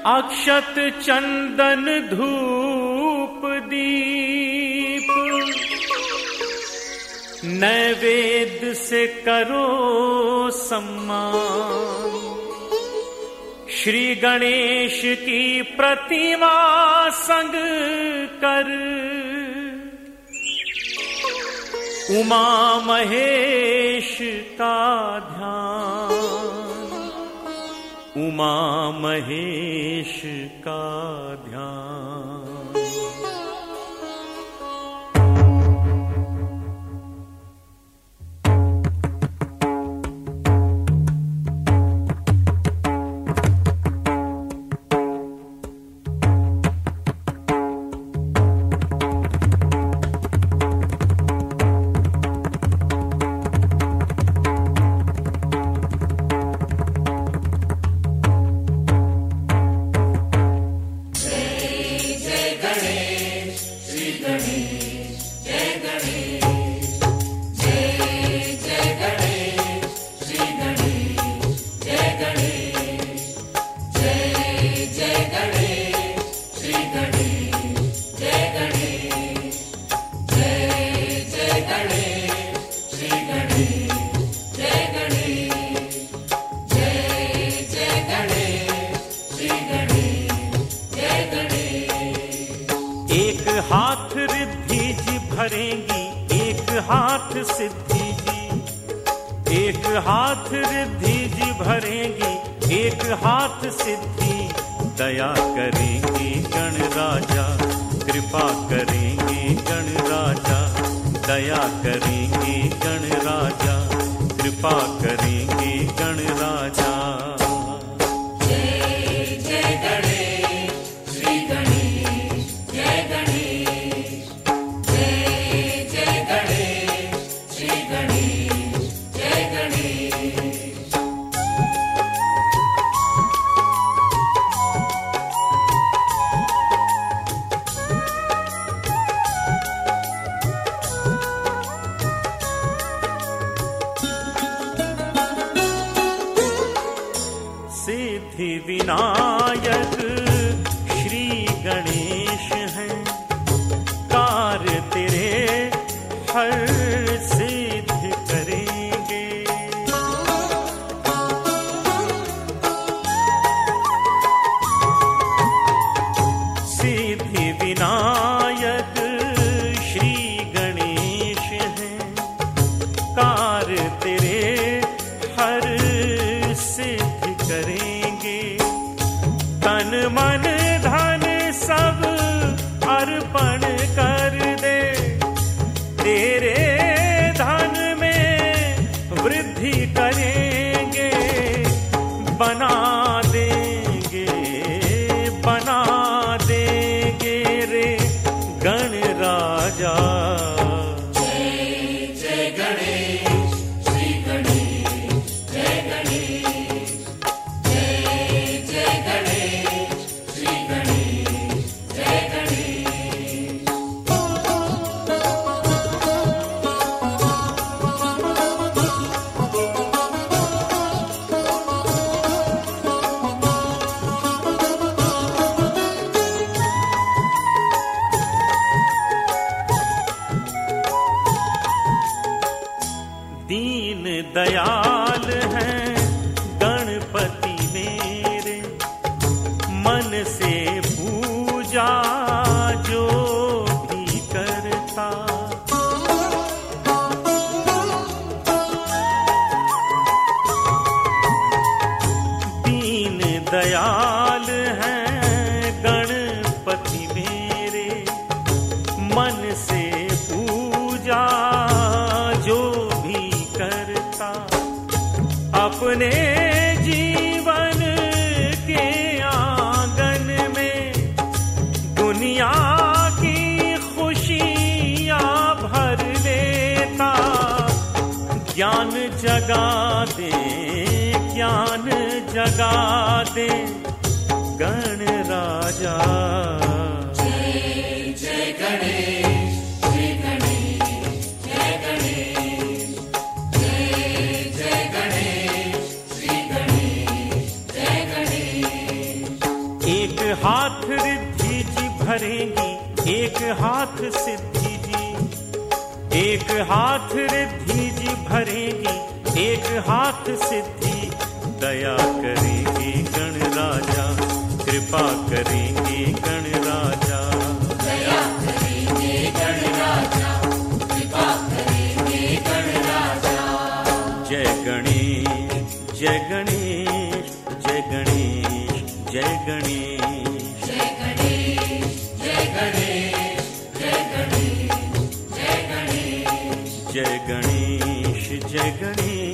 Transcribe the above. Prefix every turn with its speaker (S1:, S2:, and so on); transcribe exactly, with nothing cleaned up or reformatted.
S1: अक्षत चंदन धूप दीप नैवेद्य से करो सम्मान। श्री गणेश की प्रतिमा संग कर उमा महेश का ध्यान, उमा महेश का ध्यान। हाथ रिद्धि जी भरेंगी, एक हाथ सिद्धि जी। एक हाथ रिद्धि जी भरेंगी, एक हाथ सिद्धि। दया करेंगे गण राजा, कृपा करेंगे गण राजा। दया करेंगे गण राजा, कृपा करेंगे गण राजा।
S2: जय जय गणेश श्री गणेश, जय गणेश। जय जय गणेश श्री गणेश, जय गणेश।
S1: सिद्धि विनायक श्री गणेश हैं, कार्य तेरे हर सिद्ध करेंगे। सिद्धि विनायक श्री गणेश हैं, कार्य तेरे हर सिद्ध करेंगे। तन मन धन सब अर्पण कर दे, तेरे धन में वृद्धि करेंगे। बना देंगे बना देंगे रे गण राजा।
S2: जय जय गणेश श्री गणेश, जय गणेश। जय जय गणेश श्री गणेश, जय गणेश।
S1: दीन दयाल हैं गणपति मेरे, मन से पूजा जो भी करता। दीन दयाल हैं गणपति मेरे, मन से पूजा जो भी करता। अपने जीवन के आंगन में दुनिया की खुशियां भर लेता। ज्ञान जगा दे ज्ञान जगा दे गण राजा।
S2: जय जय गणेश श्री गणेश, जय गणेश। जय जय गणेश श्री गणेश, जय गणेश।
S1: हाथ सिद्धि जी, एक हाथ रिद्धि जी भरेगी, एक हाथ सिद्धि। दया करेंगे गण राजा, कृपा करेंगे गण राजा,
S2: दया करेंगे गण राजा, कृपा करेंगे गण राजा।
S1: जय गणेश जय गणेश जय गणेश जय गणेश,
S2: जय गणेश जय गणेश जय गणेश जय गणेश,
S1: जय गणेश जय गणेश